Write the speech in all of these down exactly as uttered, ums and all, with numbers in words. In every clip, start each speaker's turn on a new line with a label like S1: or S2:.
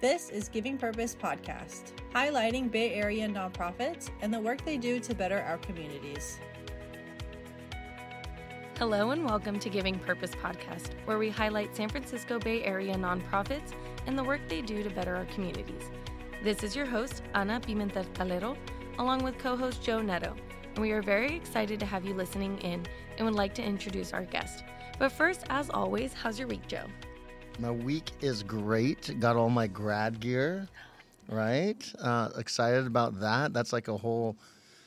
S1: This is Giving Purpose Podcast, highlighting Bay Area nonprofits and the work they do to better our communities.
S2: Hello and welcome to Giving Purpose Podcast, where we highlight San Francisco Bay Area nonprofits and the work they do to better our communities. This is your host, Ana Pimentel Calero, along with co-host Joe Neto, and we are very excited to have you listening in and would like to introduce our guest. But first, as always, how's your week, Joe?
S3: My week is great. Got all my grad gear, right? Uh, excited about that. That's like a whole,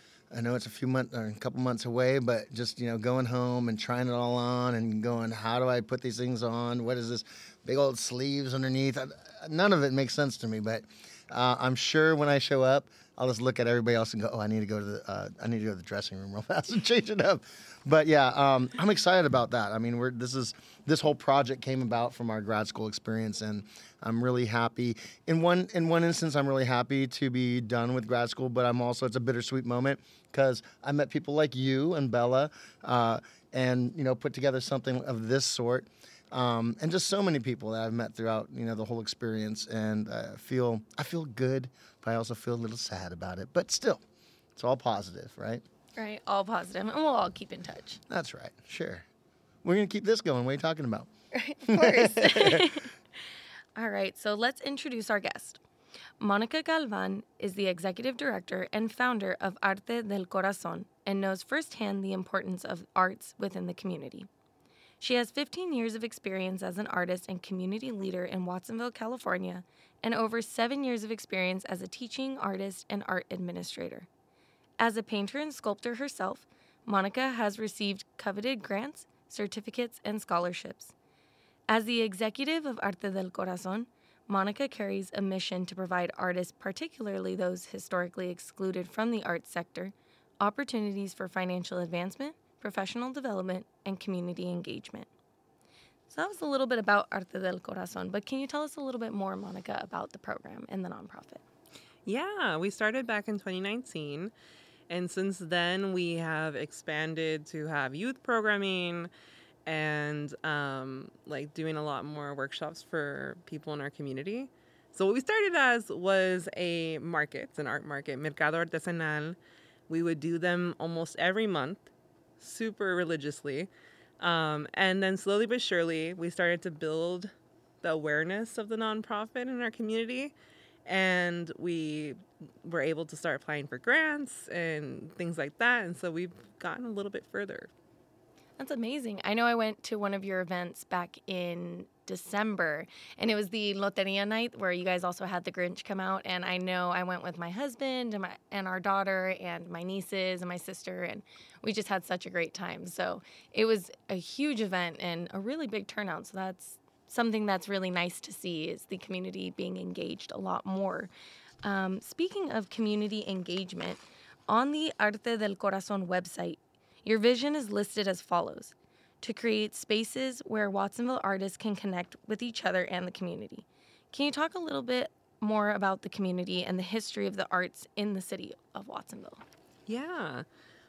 S3: I know it's a few months or a couple months away, but just, you know, going home and trying it all on and going, how do I put these things on? What is this big old sleeves underneath? I, none of it makes sense to me, but uh, I'm sure when I show up, I'll just look at everybody else and go, oh, I need to go to the, uh, I need to go to the dressing room real fast and change it up. But yeah, um, I'm excited about that. I mean, we're this is this whole project came about from our grad school experience, and I'm really happy. In one in one instance, I'm really happy to be done with grad school, but I'm also it's a bittersweet moment because I met people like you and Bella, uh, and you know, put together something of this sort. Um, and just so many people that I've met throughout, you know, the whole experience, and I feel I feel good, but I also feel a little sad about it. But still, it's all positive, right?
S2: Right, all positive, and we'll all keep in touch.
S3: That's right, sure. We're gonna keep this going. What are you talking about?
S2: Right, of course. All right, so let's introduce our guest. Monica Galvan is the executive director and founder of Arte del Corazon and knows firsthand the importance of arts within the community. She has fifteen years of experience as an artist and community leader in Watsonville, California, and over seven years of experience as a teaching artist and art administrator. As a painter and sculptor herself, Monica has received coveted grants, certificates, and scholarships. As the executive of Arte del Corazon, Monica carries a mission to provide artists, particularly those historically excluded from the arts sector, opportunities for financial advancement, professional development, and community engagement. So that was a little bit about Arte del Corazon, but can you tell us a little bit more, Monica, about the program and the nonprofit?
S4: Yeah, we started back in twenty nineteen, and since then we have expanded to have youth programming and um, like doing a lot more workshops for people in our community. So what we started as was a market, an art market, Mercado Artesanal. We would do them almost every month, super religiously. Um, and then slowly but surely, we started to build the awareness of the nonprofit in our community. And we were able to start applying for grants and things like that. And so we've gotten a little bit further.
S2: That's amazing. I know I went to one of your events back in December, and it was the Loteria night where you guys also had the Grinch come out. And I know I went with my husband and, my, and our daughter and my nieces and my sister, and we just had such a great time. So it was a huge event and a really big turnout. So that's something that's really nice to see, is the community being engaged a lot more. Um, speaking of community engagement, on the Arte del Corazon website, your vision is listed as follows: to create spaces where Watsonville artists can connect with each other and the community. Can you talk a little bit more about the community and the history of the arts in the city of Watsonville?
S4: Yeah.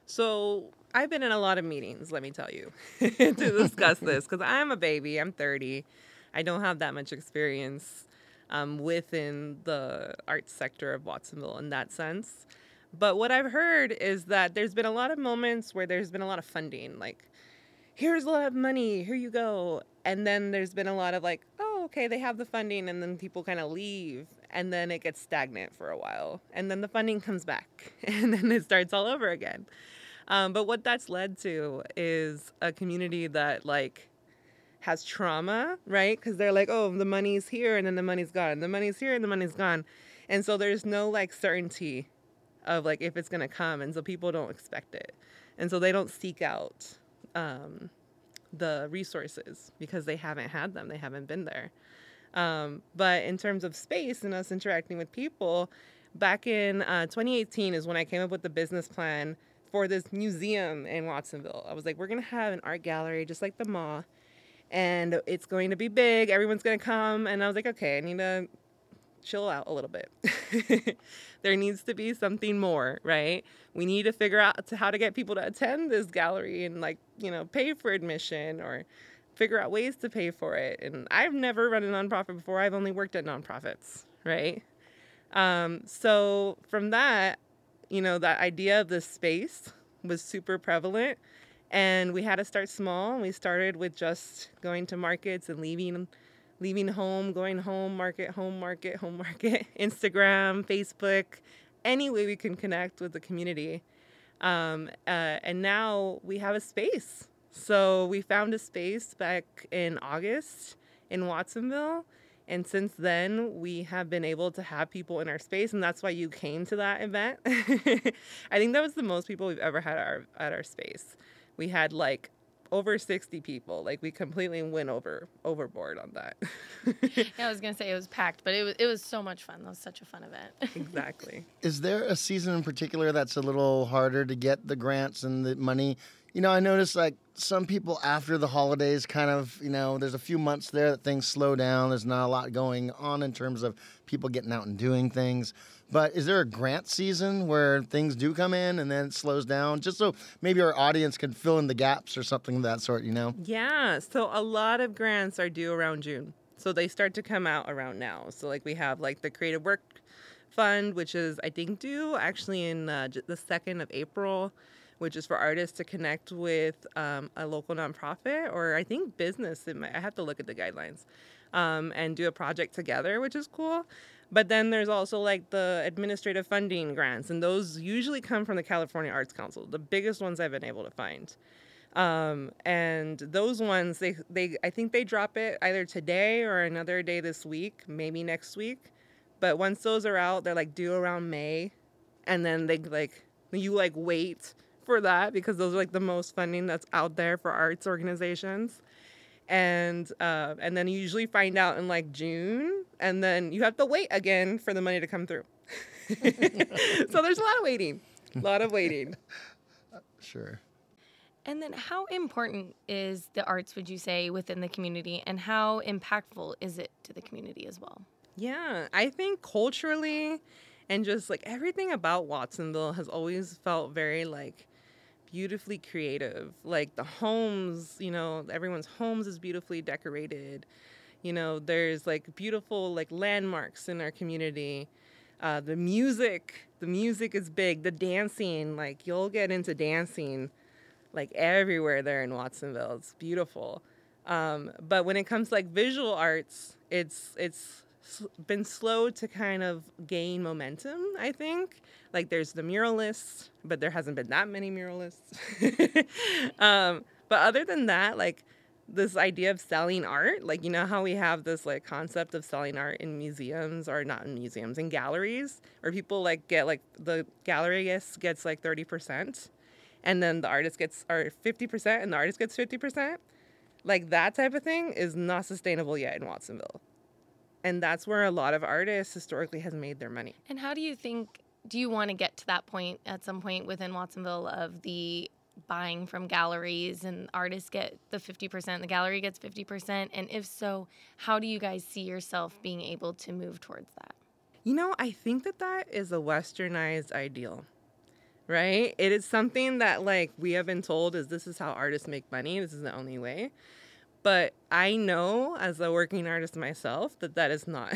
S4: So I've been in a lot of meetings, let me tell you, to discuss this, because I'm a baby. I'm thirty. I don't have that much experience um, within the arts sector of Watsonville in that sense. But what I've heard is that there's been a lot of moments where there's been a lot of funding, like, here's a lot of money, here you go. And then there's been a lot of like, oh, okay, they have the funding, and then people kind of leave, and then it gets stagnant for a while. And then the funding comes back, and then it starts all over again. Um, but what that's led to is a community that, like, has trauma, right? Because they're like, oh, the money's here, and then the money's gone. The money's here, and the money's gone. And so there's no, like, certainty of, like, if it's going to come. And so people don't expect it. And so they don't seek out um, the resources because they haven't had them. They haven't been there. Um, but in terms of space and us interacting with people, back in uh, twenty eighteen is when I came up with the business plan for this museum in Watsonville. I was like, we're going to have an art gallery just like the M A W, and it's going to be big. Everyone's going to come. And I was like, okay, I need to chill out a little bit. There needs to be something more, right? We need to figure out to how to get people to attend this gallery and, like, you know, pay for admission or figure out ways to pay for it. And I've never run a nonprofit before. I've only worked at nonprofits, right? Um, so from that, you know, that idea of this space was super prevalent, and we had to start small. We started with just going to markets and leaving, leaving home, going home, market, home, market, home, market, Instagram, Facebook, any way we can connect with the community. Um, uh, and now we have a space. So we found a space back in August in Watsonville. And since then, we have been able to have people in our space, and that's why you came to that event. I think that was the most people we've ever had at our, at our space. We had like over sixty people. Like we completely went over overboard on that.
S2: Yeah, I was gonna say it was packed, but it was it was so much fun. That was such a fun event.
S4: Exactly.
S3: Is there a season in particular that's a little harder to get the grants and the money? You know, I noticed like some people after the holidays kind of, you know, there's a few months there that things slow down. There's not a lot going on in terms of people getting out and doing things. But is there a grant season where things do come in and then it slows down? Just so maybe our audience can fill in the gaps or something of that sort, you know?
S4: Yeah. So a lot of grants are due around June. So they start to come out around now. So like we have like the Creative Work Fund, which is I think due actually in uh, the second of April, which is for artists to connect with um, a local nonprofit or I think business. It might, I have to look at the guidelines um, and do a project together, which is cool. But then there's also like the administrative funding grants, and those usually come from the California Arts Council, the biggest ones I've been able to find. Um, and those ones, they, they, I think they drop it either today or another day this week, maybe next week. But once those are out, they're like due around May, and then they like you like wait for that because those are like the most funding that's out there for arts organizations. And uh, and then you usually find out in like June, and then you have to wait again for the money to come through. So there's a lot of waiting, a lot of waiting.
S3: Sure.
S2: And then how important is the arts, would you say, within the community, and how impactful is it to the community as well?
S4: Yeah, I think culturally and just like everything about Watsonville has always felt very like beautifully creative. Like the homes, you know, everyone's homes is beautifully decorated. You know, there's like beautiful like landmarks in our community. Uh, the music, the music is big. The dancing, like you'll get into dancing like everywhere there in Watsonville. It's beautiful. Um, but when it comes to like visual arts, it's it's been slow to kind of gain momentum, I think. Like there's the muralists, but there hasn't been that many muralists. um, but other than that, like this idea of selling art, like, you know how we have this like concept of selling art in museums, or not in museums, in galleries, where people like get like the galleryist gets like thirty percent and then the artist gets or fifty percent and the artist gets fifty percent. Like that type of thing is not sustainable yet in Watsonville. And that's where a lot of artists historically has made their money.
S2: And how do you think, do you want to get to that point at some point within Watsonville of the buying from galleries and artists get the fifty percent, the gallery gets fifty percent? And if so, how do you guys see yourself being able to move towards that?
S4: You know, I think that that is a westernized ideal, right? It is something that like we have been told is this is how artists make money. This is the only way. But I know as a working artist myself that that is not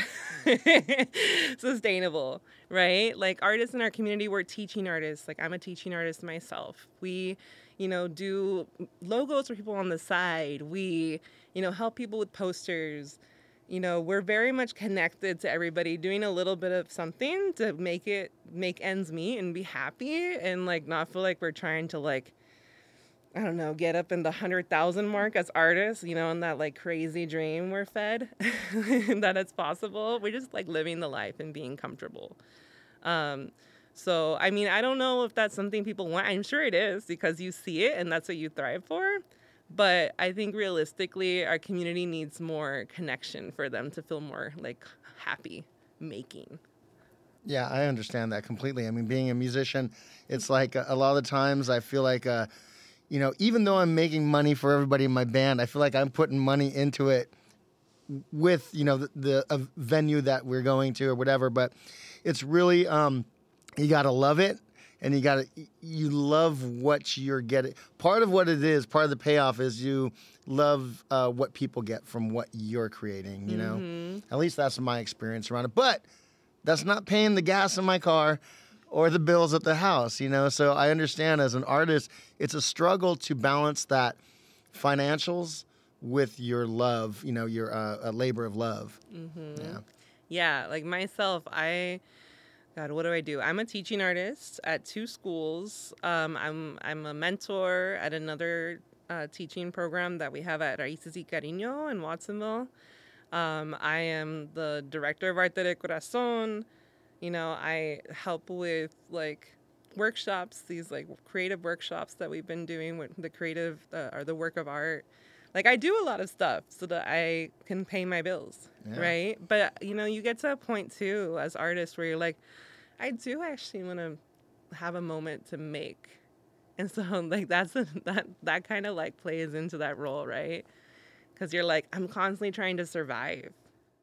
S4: sustainable, right? Like artists in our community, we're teaching artists. Like I'm a teaching artist myself. We, you know, do logos for people on the side. We, you know, help people with posters. You know, we're very much connected to everybody, doing a little bit of something to make it, make ends meet and be happy and like not feel like we're trying to like, I don't know, get up in the one hundred thousand mark as artists, you know, in that, like, crazy dream we're fed that it's possible. We're just, like, living the life and being comfortable. Um, so, I mean, I don't know if that's something people want. I'm sure it is because you see it and that's what you thrive for. But I think realistically, our community needs more connection for them to feel more, like, happy making.
S3: Yeah, I understand that completely. I mean, being a musician, it's like a, a lot of the times I feel like... Uh, You know, even though I'm making money for everybody in my band, I feel like I'm putting money into it with, you know, the, the a venue that we're going to or whatever. But it's really, um, you got to love it, and you got to, you love what you're getting. Part of what it is, part of the payoff is you love uh, what people get from what you're creating, you know. Mm-hmm. At least that's my experience around it. But that's not paying the gas in my car or the bills at the house, you know? So I understand as an artist, it's a struggle to balance that financials with your love, you know, your uh, a labor of love.
S4: Mm-hmm.
S3: Yeah.
S4: Yeah, like myself, I, God, what do I do? I'm a teaching artist at two schools. Um, I'm I'm a mentor at another uh, teaching program that we have at Raíces y Cariño in Watsonville. Um, I am the director of Arte de Corazón. You know, I help with like workshops, these like creative workshops that we've been doing with the creative uh, or the work of art. Like I do a lot of stuff so that I can pay my bills,
S3: Yeah.
S4: right? But you know, you get to a point too as artists where you're like, I do actually want to have a moment to make, and so like that's a, that that kind of like plays into that role, right? Because you're like, I'm constantly trying to survive.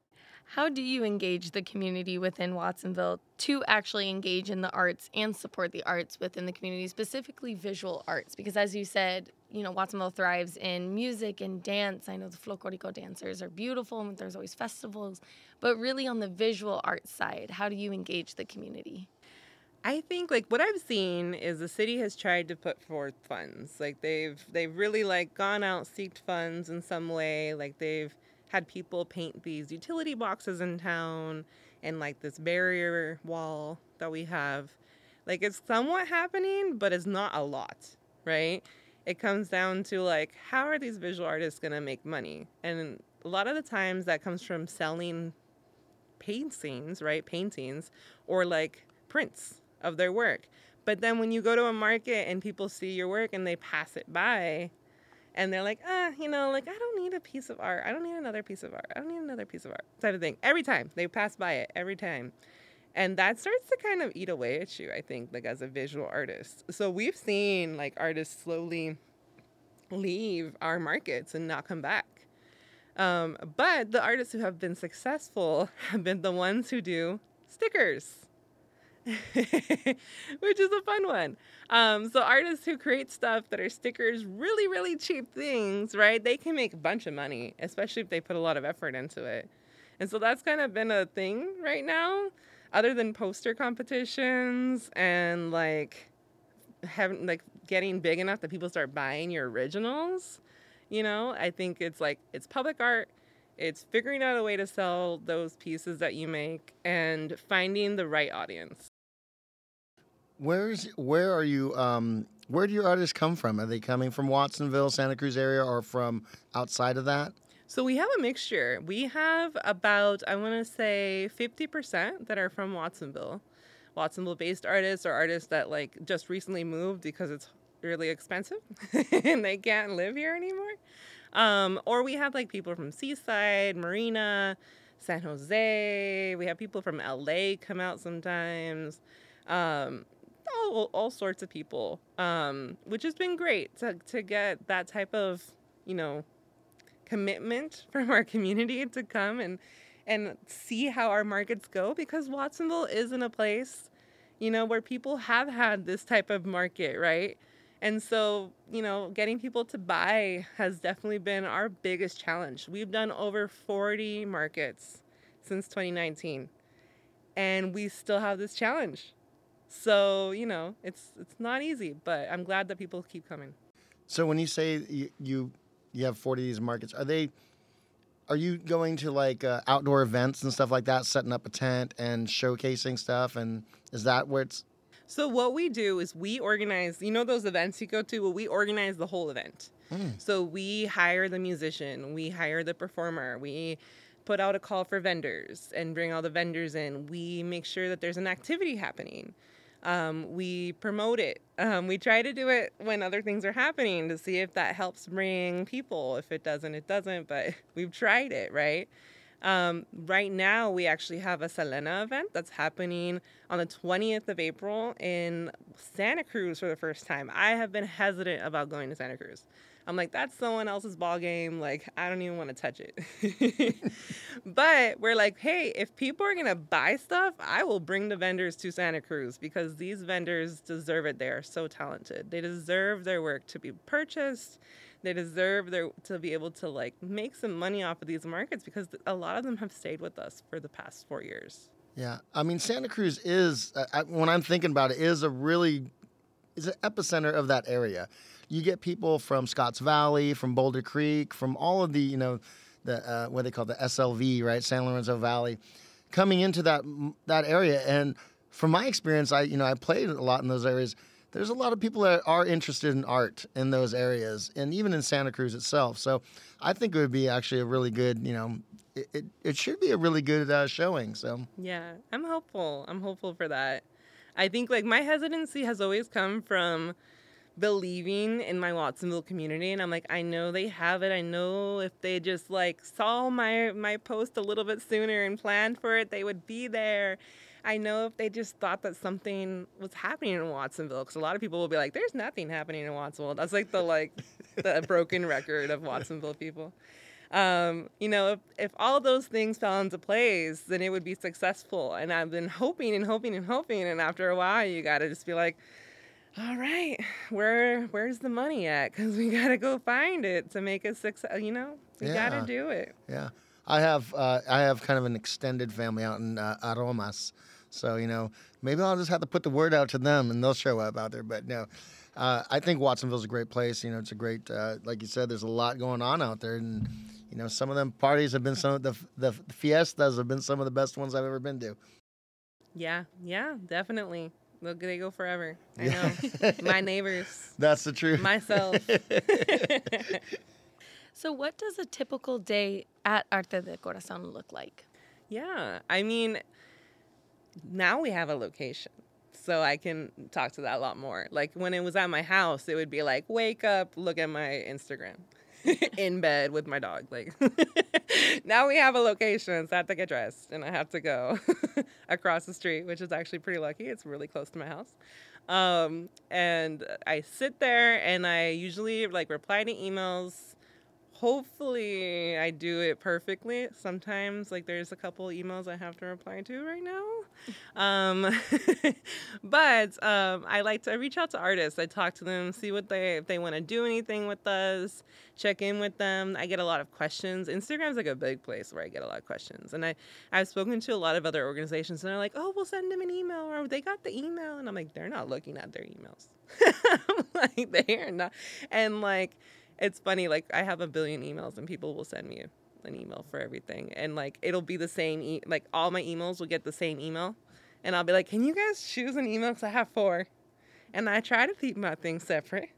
S2: How do you engage the community within Watsonville to actually engage in the arts and support the arts within the community, specifically visual arts? Because as you said, you know, Watsonville thrives in music and dance. I know the folklorico dancers are beautiful and there's always festivals, but really on the visual arts side, how do you engage the community?
S4: I think like what I've seen is the city has tried to put forth funds. Like they've they've really like gone out, seeked funds in some way. Like they've had people paint these utility boxes in town and like this barrier wall that we have. Like it's somewhat happening, but it's not a lot, right? It comes down to like, how are these visual artists going to make money? And a lot of the times that comes from selling paintings, right? Paintings or like prints of their work. But then when you go to a market and people see your work and they pass it by, and they're like, ah, you know, like, I don't need a piece of art. I don't need another piece of art. I don't need another piece of art type of thing. Every time. They pass by it. Every time. And that starts to kind of eat away at you, I think, like, as a visual artist. So we've seen, like, artists slowly leave our markets and not come back. Um, but the artists who have been successful have been the ones who do stickers. Which is a fun one. Um, so artists who create stuff that are stickers, really, really cheap things, right? They can make a bunch of money, especially if they put a lot of effort into it. And so that's kind of been a thing right now, other than poster competitions and like having like getting big enough that people start buying your originals. You know, I think it's like it's public art. It's figuring out a way to sell those pieces that you make and finding the right audience.
S3: Where's where are you? Um, where do your artists come from? Are they coming from Watsonville, Santa Cruz area, or from outside of that?
S4: So we have a mixture. We have about, I want to say, fifty percent that are from Watsonville. Watsonville-based artists or artists that like just recently moved because it's really expensive and they can't live here anymore. Um, or we have like people from Seaside, Marina, San Jose. We have people from L A come out sometimes. Um, all, all sorts of people, um, which has been great to, to get that type of, you know, commitment from our community to come and, and see how our markets go, because Watsonville isn't a place, you know, where people have had this type of market, right? And so, you know, getting people to buy has definitely been our biggest challenge. We've done over forty markets since twenty nineteen, and we still have this challenge. So, you know, it's it's not easy, but I'm glad that people keep coming.
S3: So when you say you you, you have forty of these markets, are they are you going to like uh, outdoor events and stuff like that, setting up a tent and showcasing stuff, and is that where it's
S4: So what we do is we organize, you know those events you go to? Well, we organize the whole event. Mm. So we hire the musician, we hire the performer, we put out a call for vendors and bring all the vendors in. We make sure that there's an activity happening. Um, we promote it. Um, we try to do it when other things are happening to see if that helps bring people. If it doesn't, it doesn't, but we've tried it, right? Um, right now, we actually have a Selena event that's happening on the twentieth of April in Santa Cruz for the first time. I have been hesitant about going to Santa Cruz. I'm like, that's someone else's ball game. Like, I don't even want to touch it. But we're like, hey, if people are going to buy stuff, I will bring the vendors to Santa Cruz because these vendors deserve it. They are so talented. They deserve their work to be purchased. They deserve their to be able to like make some money off of these markets because a lot of them have stayed with us for the past four years.
S3: Yeah, I mean Santa Cruz is uh, I, when I'm thinking about it is a really is an epicenter of that area. You get people from Scotts Valley, from Boulder Creek, from all of the you know the uh, what they call the S L V, right, San Lorenzo Valley, coming into that that area. And from my experience, I you know I played a lot in those areas. There's a lot of people that are interested in art in those areas, and even in Santa Cruz itself. So I think it would be actually a really good you know. It, it, it should be a really good uh, showing. So
S4: Yeah, I'm hopeful. I'm hopeful for that. I think like my hesitancy has always come from believing in my Watsonville community, and I'm like, I know they have it. I know if they just like saw my my post a little bit sooner and planned for it, they would be there. I know if they just thought that something was happening in Watsonville, because a lot of people will be like, "There's nothing happening in Watsonville." That's like the like the broken record of Watsonville people. Um, you know, if, if all those things fell into place, then it would be successful. And I've been hoping and hoping and hoping. And after a while, you got to just be like, all right, where where's the money at? Because we got to go find it to make it success. You know, we
S3: Yeah.
S4: got to do it.
S3: yeah, I have uh, I have kind of an extended family out in uh, Aromas, so you know maybe I'll just have to put the word out to them and they'll show up out there. But no, uh, I think Watsonville's a great place. You know, it's a great uh, like you said. There's a lot going on out there, and you know some of them parties have been some of the the fiestas have been some of the best ones I've ever been to.
S4: Yeah, yeah, definitely. They'll, they go forever. I know. My neighbors,
S3: That's the truth.
S4: myself.
S2: So what does a typical day at Arte de Corazon look like?
S4: Yeah, I mean, now we have a location, so I can talk to that a lot more. Like when it was at my house, it would be like, wake up, look at my Instagram, in bed with my dog. Like now we have a location, so I have to get dressed and I have to go across the street, which is actually pretty lucky. It's really close to my house. Um, and I sit there and I usually like reply to emails. Hopefully I do it perfectly. Sometimes like there's a couple emails I have to reply to right now. Um, but um, I like to reach out to artists. I talk to them, see what they, if they want to do anything with us, check in with them. I get a lot of questions. Instagram's like a big place where I get a lot of questions. And I, I've spoken to a lot of other organizations and they're like, oh, we'll send them an email or they got the email. And I'm like, they're not looking at their emails. Like they are not. And like, it's funny, like, I have a billion emails, and people will send me an email for everything. And, like, it'll be the same, e- like, all my emails will get the same email. And I'll be like, can you guys choose an email? Because I have four. And I try to keep my things separate.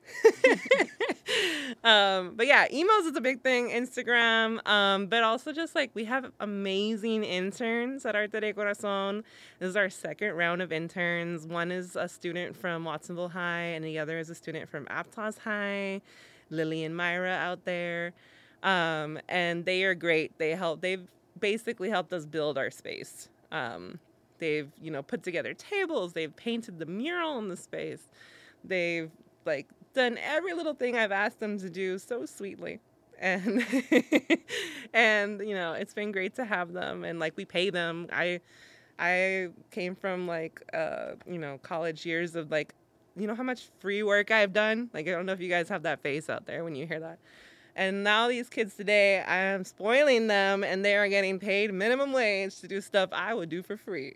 S4: um, but, yeah, emails is a big thing, Instagram. Um, but also just, like, we have amazing interns at Arte de Corazon. This is our second round of interns. One is a student from Watsonville High, and the other is a student from Aptos High. Lily and Myra out there. Um, and they are great. They help, they've basically helped us build our space. Um, they've, you know, put together tables. They've painted the mural in the space. They've like done every little thing I've asked them to do so sweetly. And, and, you know, it's been great to have them. And like, we pay them. I, I came from like, uh, you know, college years of like, you know how much free work I've done? Like, I don't know if you guys have that face out there when you hear that. And now these kids today, I am spoiling them, and they are getting paid minimum wage to do stuff I would do for free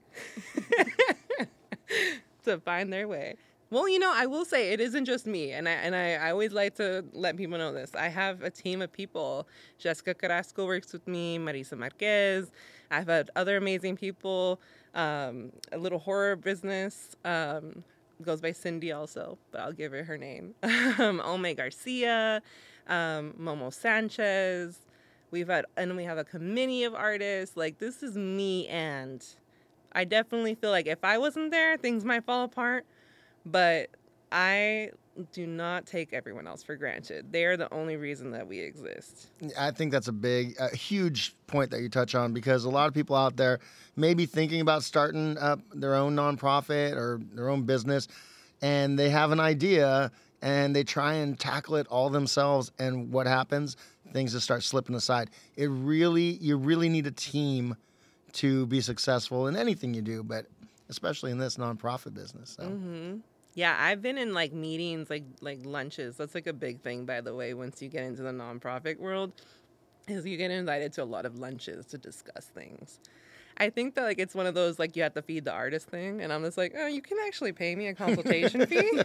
S4: to find their way. Well, you know, I will say it isn't just me, and I and I, I always like to let people know this. I have a team of people. Jessica Carrasco works with me, Marisa Marquez. I've had other amazing people, um, a little horror business, um, goes by Cindy also, but I'll give her her name. um, Ome Garcia, um, Momo Sanchez. We've had, and we have a committee of artists. Like, this is me, and I definitely feel like if I wasn't there, things might fall apart. But I do not take everyone else for granted. They are the only reason that we exist.
S3: I think that's a big, a huge point that you touch on, because a lot of people out there may be thinking about starting up their own nonprofit or their own business, and they have an idea and they try and tackle it all themselves. And what happens? Things just start slipping aside. It really, you really need a team to be successful in anything you do, but especially in this nonprofit business. So.
S4: Mm-hmm. Yeah, I've been in like meetings, like like lunches. That's like a big thing, by the way, once you get into the nonprofit world, is you get invited to a lot of lunches to discuss things. I think that like it's one of those like you have to feed the artist thing, and I'm just like, oh, you can actually pay me a consultation fee.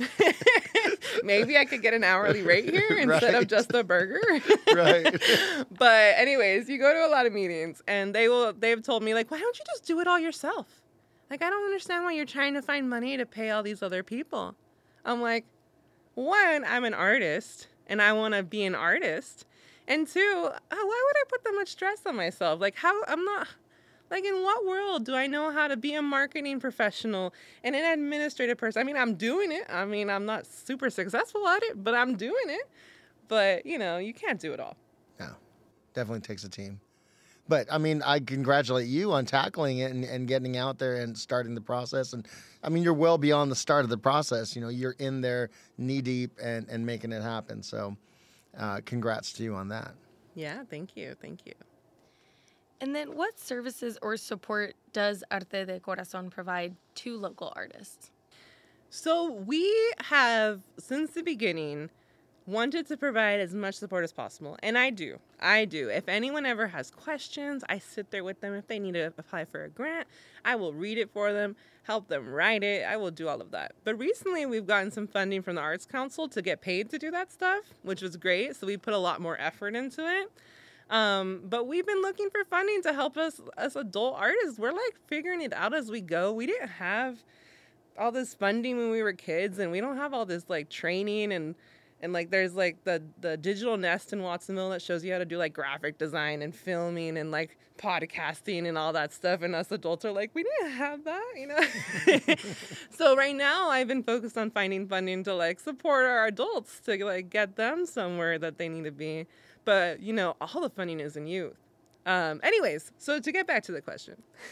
S4: Maybe I could get an hourly rate here instead
S3: Right.
S4: of just a burger.
S3: Right.
S4: But anyways, you go to a lot of meetings, and they will they've told me like, why don't you just do it all yourself? Like, I don't understand why you're trying to find money to pay all these other people. I'm like, one, I'm an artist, and I want to be an artist. And two, uh, why would I put that much stress on myself? Like, how, I'm not, like, in what world do I know how to be a marketing professional and an administrative person? I mean, I'm doing it. I mean, I'm not super successful at it, but I'm doing it. But, you know, you can't do it all.
S3: No, definitely takes a team. But, I mean, I congratulate you on tackling it and, and getting out there and starting the process. And, I mean, you're well beyond the start of the process. You know, you're in there knee deep and, and making it happen. So, uh, congrats to you on that.
S4: Yeah, thank you. Thank you.
S2: And then what services or support does Arte de Corazon provide to local artists?
S4: So we have, since the beginning, wanted to provide as much support as possible. And I do. I do. If anyone ever has questions, I sit there with them. If they need to apply for a grant, I will read it for them, help them write it. I will do all of that. But recently, we've gotten some funding from the Arts Council to get paid to do that stuff, which was great. So we put a lot more effort into it. Um, but we've been looking for funding to help us as adult artists. We're like figuring it out as we go. We didn't have all this funding when we were kids, and we don't have all this like training and and like there's like the the digital nest in Watsonville that shows you how to do like graphic design and filming and like podcasting and all that stuff, and us adults are like, we didn't have that, you know. So right now I've been focused on finding funding to like support our adults to like get them somewhere that they need to be. But you know, all the funding is in youth. Um, anyways, so to get back to the question,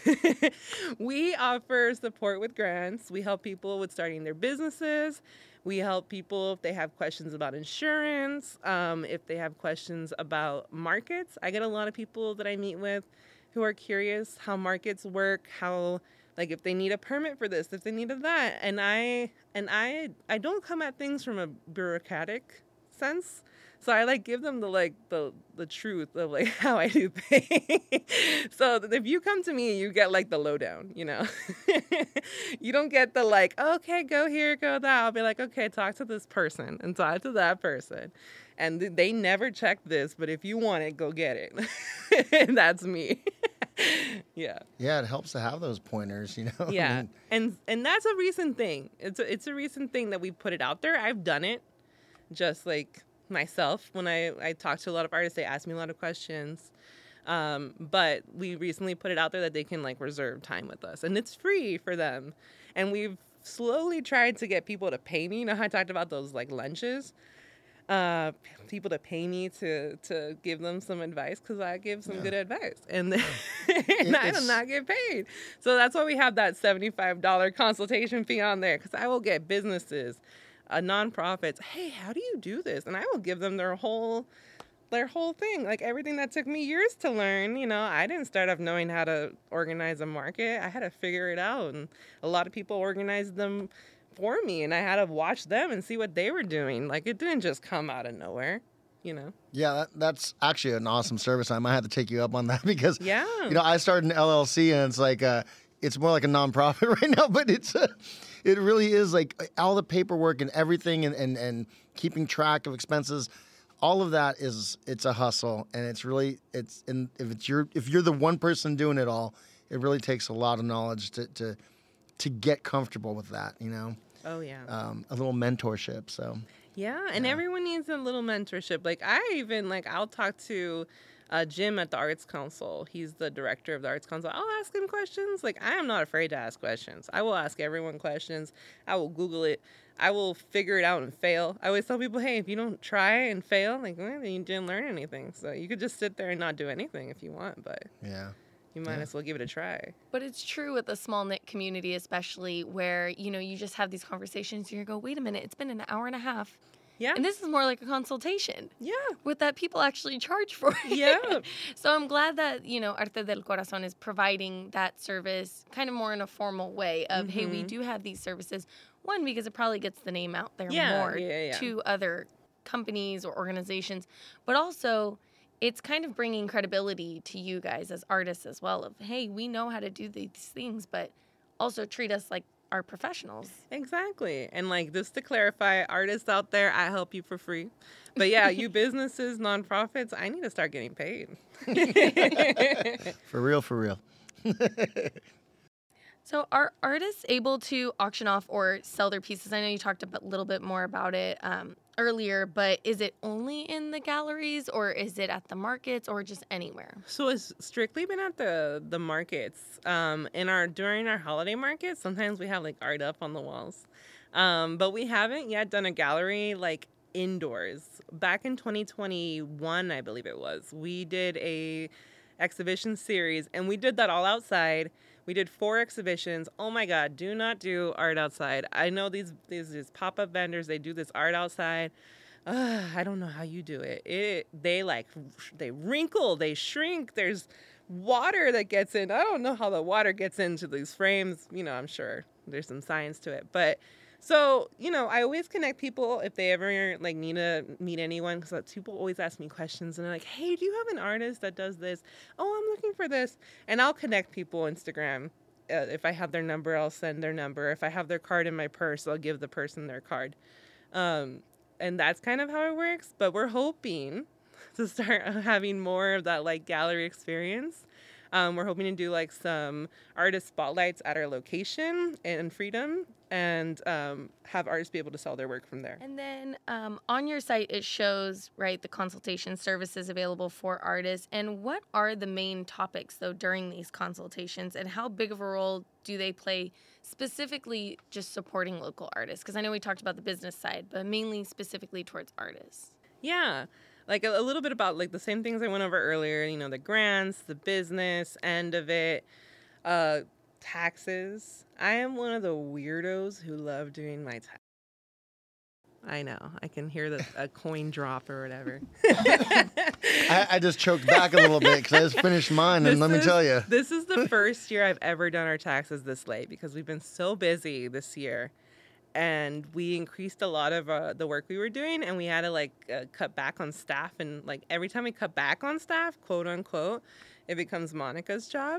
S4: we offer support with grants. We help people with starting their businesses. We help people if they have questions about insurance, um, if they have questions about markets. I get a lot of people that I meet with who are curious how markets work, how, like, if they need a permit for this, if they need that. And I and I I don't come at things from a bureaucratic sense. So I like give them the like the the truth of like how I do things. So if you come to me, you get like the lowdown, you know. You don't get the like, okay, go here, go that. I'll be like, okay, talk to this person and talk to that person. And th- they never check this, but if you want it, go get it. That's me. Yeah.
S3: Yeah, it helps to have those pointers, you know.
S4: Yeah.
S3: I mean,
S4: and and that's a recent thing. It's a, it's a recent thing that we put it out there. I've done it just like myself. When I, I talk to a lot of artists, they ask me a lot of questions. Um, but we recently put it out there that they can like reserve time with us, and it's free for them. And we've slowly tried to get people to pay me. You know how I talked about those like lunches? Uh, people to pay me to, to give them some advice, because I give some
S3: Yeah.
S4: good advice, and, then, and I do not get paid. So that's why we have that seventy-five dollars consultation fee on there, because I will get businesses, uh, nonprofits, hey, how do you do this? And I will give them their whole their whole thing, like everything that took me years to learn. You know, I didn't start off knowing how to organize a market. I had to figure it out, and a lot of people organized them for me, and I had to watch them and see what they were doing. Like, it didn't just come out of nowhere, you know?
S3: yeah, that, that's actually an awesome service. I might have to take you up on that because,
S4: Yeah.
S3: you know, I started an L L C, and it's like, uh, it's more like a nonprofit right now, but it's, uh, it really is like all the paperwork and everything, and, and, and keeping track of expenses. All of that is, it's a hustle, and it's really, it's, and if it's your, if you're the one person doing it all, it really takes a lot of knowledge to, to, to get comfortable with that, you know?
S4: Oh, yeah.
S3: Um, a little mentorship, so.
S4: Yeah, and
S3: Yeah.
S4: everyone needs a little mentorship. Like, I even, like, I'll talk to uh, Jim at the Arts Council. He's the director of the Arts Council. I'll ask him questions. Like, I am not afraid to ask questions. I will ask everyone questions. I will Google it. I will figure it out and fail. I always tell people, hey, if you don't try and fail, like, well, then you didn't learn anything. So you could just sit there and not do anything if you want, but
S3: Yeah.
S4: you might
S3: Yeah.
S4: as well give it a try.
S2: But it's true with a small knit community, especially where, you know, you just have these conversations and you go, wait a minute, it's been an hour and a half.
S4: Yeah.
S2: And this is more like a consultation
S4: Yeah.
S2: with that people actually charge for it.
S4: Yeah.
S2: So I'm glad that, you know, Arte del Corazon is providing that service kind of more in a formal way of, hey, we
S4: Mhm.
S2: do have these services. One, because it probably gets the name out there
S4: Yeah,
S2: more
S4: yeah, yeah.
S2: to other companies or organizations. But also, it's kind of bringing credibility to you guys as artists as well of, hey, we know how to do these things, but also treat us like our professionals.
S4: Exactly. And like, just to clarify, artists out there, I help you for free. But yeah, you businesses, nonprofits, I need to start getting paid.
S3: For real, for real.
S2: So are artists able to auction off or sell their pieces? I know you talked a bit- little bit more about it um, earlier, but is it only in the galleries or is it at the markets or just anywhere?
S4: So it's strictly been at the the markets. Um, in our during our holiday markets, sometimes we have like art up on the walls, um, but we haven't yet done a gallery like indoors. Back in twenty twenty-one, I believe it was, we did a exhibition series, and we did that all outside. We did four exhibitions. Oh my God, do not do art outside. I know these these, these pop-up vendors, they do this art outside. Uh, I don't know how you do it. It they like they wrinkle, they shrink. There's water that gets in. I don't know how the water gets into these frames. You know, I'm sure there's some science to it. But so, you know, I always connect people if they ever like need to meet anyone, because people always ask me questions and they're like, hey, do you have an artist that does this? Oh, I'm looking for this. And I'll connect people on Instagram. Uh, if I have their number, I'll send their number. If I have their card in my purse, I'll give the person their card. Um, and that's kind of how it works. But we're hoping to start having more of that like gallery experience. Um, we're hoping to do like some artist spotlights at our location in Freedom, and um, have artists be able to sell their work from there.
S2: And then um, on your site, it shows, right, the consultation services available for artists. And what are the main topics, though, during these consultations? And how big of a role do they play specifically just supporting local artists? Because I know we talked about the business side, but mainly specifically towards artists.
S4: Yeah. Like a, a little bit about like the same things I went over earlier, you know, the grants, the business end of it, uh, taxes. I am one of the weirdos who love doing my taxes. I know. I can hear the a coin drop or whatever.
S3: I, I just choked back a little bit because I just finished mine, and
S4: This
S3: let me
S4: is-
S3: tell you.
S4: This is the first year I've ever done our taxes this late because we've been so busy this year. And we increased a lot of uh, the work we were doing, and we had to like uh, cut back on staff. And like every time we cut back on staff, quote unquote, it becomes Monica's job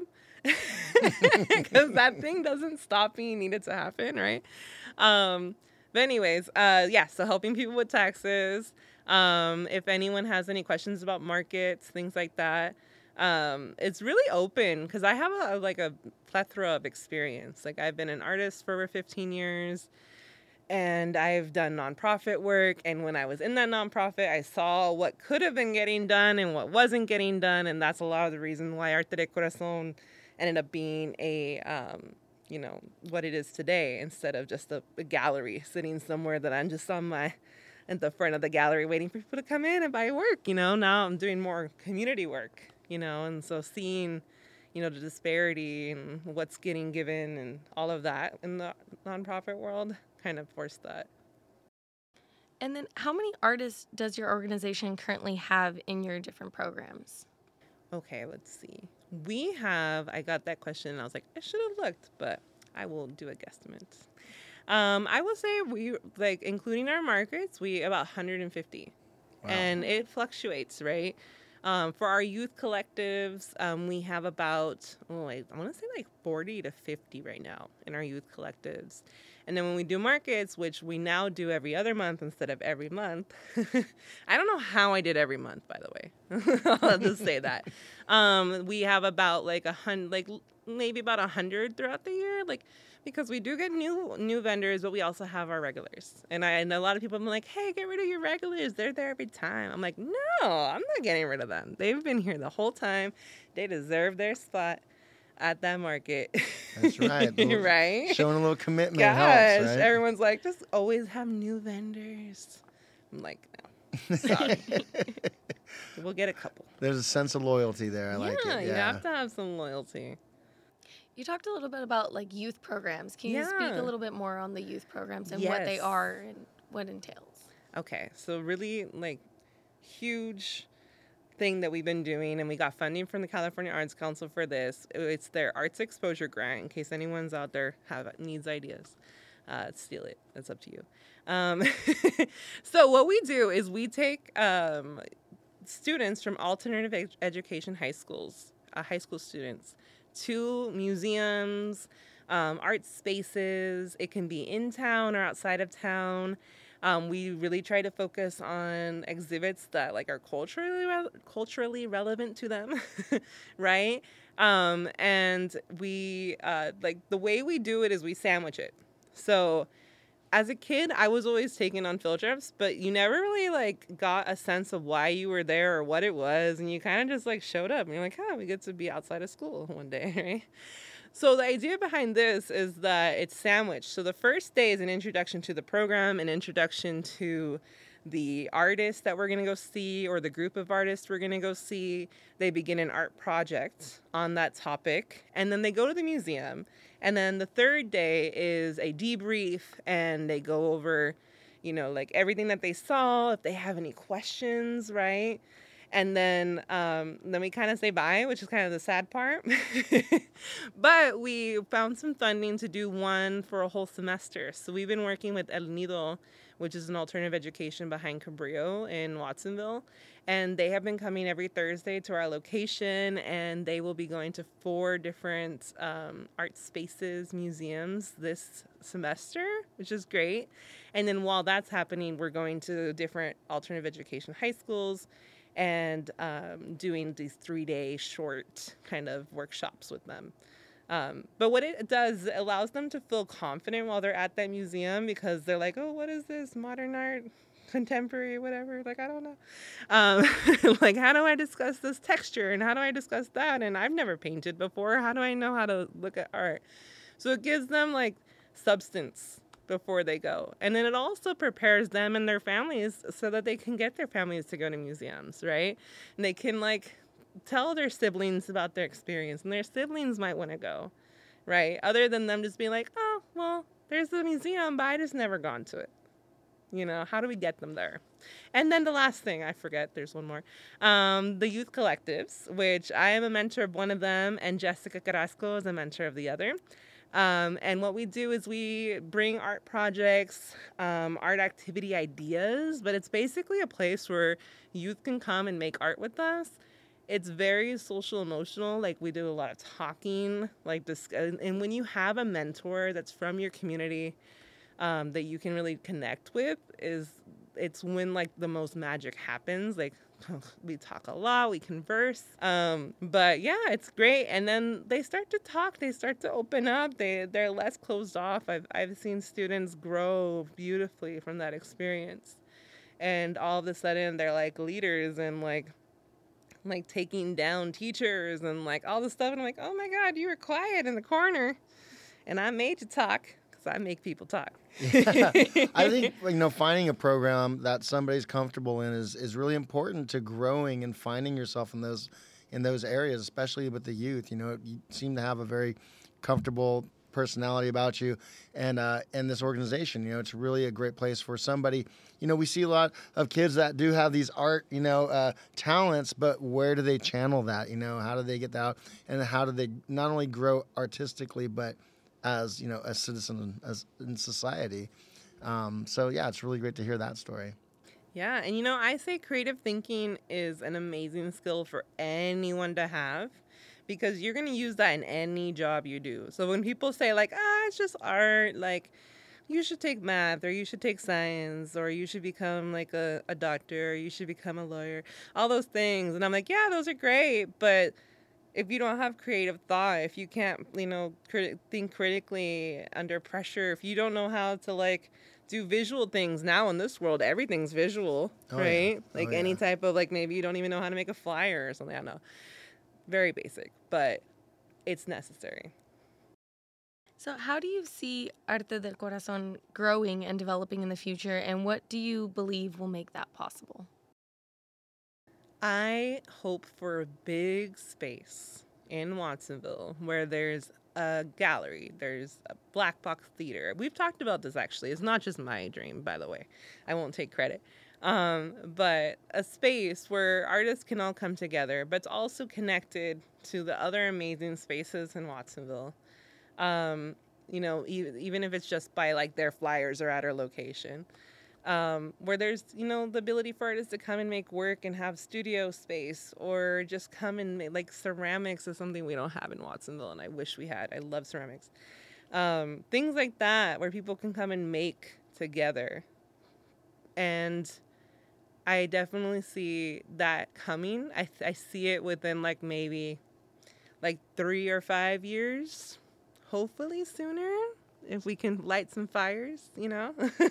S4: because that thing doesn't stop being needed to happen, right? Um, but anyways, uh, yeah. So helping people with taxes. Um, if anyone has any questions about markets, things like that. Um, it's really open because I have a, like a plethora of experience. Like I've been an artist for over fifteen years. And I've done nonprofit work. And when I was in that nonprofit, I saw what could have been getting done and what wasn't getting done. And that's a lot of the reason why Arte de Corazon ended up being a, um, you know, what it is today, instead of just a, a gallery sitting somewhere that I'm just on my, at the front of the gallery waiting for people to come in and buy work. You know, now I'm doing more community work, you know, and so seeing, you know, the disparity and what's getting given and all of that in the nonprofit world kind of forced that.
S2: And then how many artists does your organization currently have in your different programs?
S4: Okay, let's see. We have, I got that question and I was like, I should have looked, but I will do a guesstimate. Um, I will say we, like, including our markets, we about one hundred fifty. Wow. And it fluctuates, right? Um, for our youth collectives, um, we have about, oh, I, I want to say like forty to fifty right now in our youth collectives. And then when we do markets, which we now do every other month instead of every month, I don't know how I did every month, by the way. I'll just say that. Um, we have about like a hundred, like maybe about a hundred throughout the year, like because we do get new new vendors, but we also have our regulars. And I and a lot of people have been like, hey, get rid of your regulars. They're there every time. I'm like, no, I'm not getting rid of them. They've been here the whole time. They deserve their spot at that market.
S3: That's right. Little,
S4: right?
S3: Showing a little commitment
S4: Gosh,
S3: helps, right?
S4: Everyone's like, just always have new vendors. I'm like, no, sorry. We'll get a couple.
S3: There's a sense of loyalty there. I
S4: yeah,
S3: like it. Yeah,
S4: you have to have some loyalty.
S2: You talked a little bit about like youth programs. Can you
S4: Yeah.
S2: speak a little bit more on the youth programs and
S4: Yes.
S2: what they are and what entails?
S4: Okay, so really like huge thing that we've been doing, and we got funding from the California Arts Council for this. It's their Arts Exposure Grant, in case anyone's out there have needs ideas. Uh, steal it. That's up to you. Um, so what we do is we take um, students from alternative ed- education high schools, uh, high school students, to museums, um, art spaces. It can be in town or outside of town. Um, we really try to focus on exhibits that like are culturally re- culturally relevant to them, right? Um, and we uh, like the way we do it is we sandwich it. So as a kid, I was always taken on field trips, but you never really like got a sense of why you were there or what it was, and you kind of just like showed up and you're like, oh, we get to be outside of school one day, right? So the idea behind this is that it's sandwiched. So the first day is an introduction to the program, an introduction to the artist that we're going to go see or the group of artists we're going to go see. They begin an art project on that topic, and then they go to the museum. And then the third day is a debrief, and they go over, you know, like everything that they saw, if they have any questions, right? And then um, then we kind of say bye, which is kind of the sad part. But we found some funding to do one for a whole semester. So we've been working with El Nido, which is an alternative education behind Cabrillo in Watsonville. And they have been coming every Thursday to our location, and they will be going to four different um, art spaces, museums this semester, which is great. And then while that's happening, we're going to different alternative education high schools and um, doing these three-day short kind of workshops with them. Um, but what it does, it allows them to feel confident while they're at that museum, because they're like, oh, what is this? Modern art? Contemporary, whatever? Like, I don't know. Um, like, how do I discuss this texture? And how do I discuss that? And I've never painted before. How do I know how to look at art? So it gives them, like, substance before they go. And then it also prepares them and their families so that they can get their families to go to museums, right? And they can, like, tell their siblings about their experience, and their siblings might want to go, right? Other than them just being like, oh, well, there's the museum, but I just never gone to it. You know, how do we get them there? And then the last thing, I forget, there's one more. Um, the youth collectives, which I am a mentor of one of them, and Jessica Carrasco is a mentor of the other. Um, and what we do is we bring art projects, um, art activity ideas, but it's basically a place where youth can come and make art with us. It's very social emotional. Like, we do a lot of talking, like this. And when you have a mentor that's from your community, um, that you can really connect with, is it's when like the most magic happens. Like, we talk a lot, we converse. Um, but yeah, it's great. And then they start to talk, they start to open up. They, they're less closed off. I've, I've seen students grow beautifully from that experience. And all of a sudden they're like leaders and like, like taking down teachers and like all this stuff. And I'm like, oh my God, you were quiet in the corner and I made you talk. I make people talk.
S3: Yeah. I think, you know, finding a program that somebody's comfortable in is, is really important to growing and finding yourself in those in those areas, especially with the youth. You know, you seem to have a very comfortable personality about you, and uh, and this organization, you know, it's really a great place for somebody. You know, we see a lot of kids that do have these art, you know, uh, talents, but where do they channel that? You know, how do they get that out, and how do they not only grow artistically, but as, you know, a citizen as in society. Um, so yeah, it's really great to hear that story.
S4: Yeah, and you know, I say creative thinking is an amazing skill for anyone to have, because you're going to use that in any job you do. So when people say like, ah, it's just art, like you should take math or you should take science or you should become like a, a doctor or you should become a lawyer, all those things. And I'm like, yeah, those are great, but if you don't have creative thought, if you can't, you know, crit- think critically under pressure, if you don't know how to, like, do visual things now in this world, everything's visual,
S3: oh,
S4: right?
S3: Yeah.
S4: Like,
S3: oh,
S4: any
S3: yeah.
S4: type of, like, maybe you don't even know how to make a flyer or something. I don't know. Very basic, but it's necessary.
S2: So how do you see Arte del Corazón growing and developing in the future, and what do you believe will make that possible?
S4: I hope for a big space in Watsonville where there's a gallery, there's a black box theater. We've talked about this, actually. It's not just my dream, by the way. I won't take credit. Um, but a space where artists can all come together, but it's also connected to the other amazing spaces in Watsonville. Um, you know, e- even if it's just by like their flyers or at our location. Um, where there's, you know, the ability for artists to come and make work and have studio space, or just come and make, like, ceramics is something we don't have in Watsonville, and I wish we had. I love ceramics. Um, things like that, where people can come and make together. And I definitely see that coming. I, I see it within, like, maybe, like, three or five years, hopefully sooner, if we can light some fires, you know.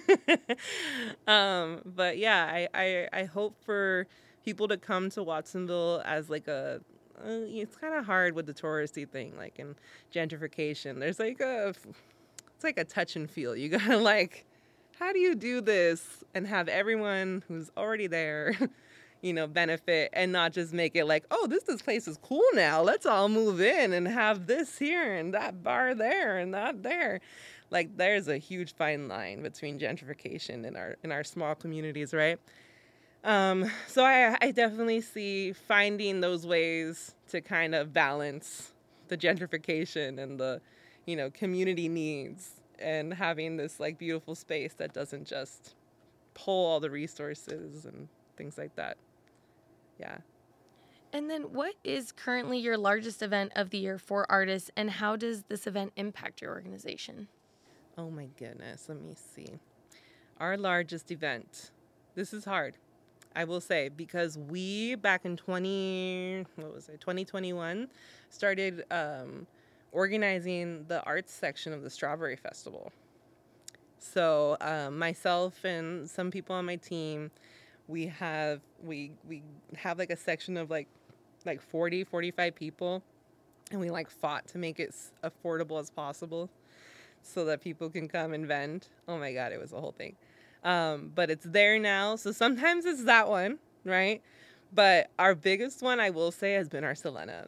S4: um, but yeah, I, I, I hope for people to come to Watsonville as like a, uh, it's kind of hard with the touristy thing, like in gentrification. There's like a, it's like a touch and feel. You gotta like, how do you do this and have everyone who's already there, you know, benefit, and not just make it like, oh, this this place is cool now. Let's all move in and have this here and that bar there and that there. Like, there's a huge fine line between gentrification in our in our small communities, right? Um, so I, I definitely see finding those ways to kind of balance the gentrification and the, you know, community needs, and having this like beautiful space that doesn't just pull all the resources and things like that. Yeah.
S2: And then what is currently your largest event of the year for artists, and how does this event impact your organization?
S4: Oh my goodness, let me see. Our largest event. This is hard, I will say, because we back in twenty, what was it, twenty twenty-one, started um, organizing the arts section of the Strawberry Festival. So um, myself and some people on my team, we have we we have like a section of like like forty, forty-five people, and we like fought to make it as affordable as possible so that people can come and vend. Oh my God, it was a whole thing. Um, but it's there now. So sometimes it's that one, right? But our biggest one, I will say, has been our Selena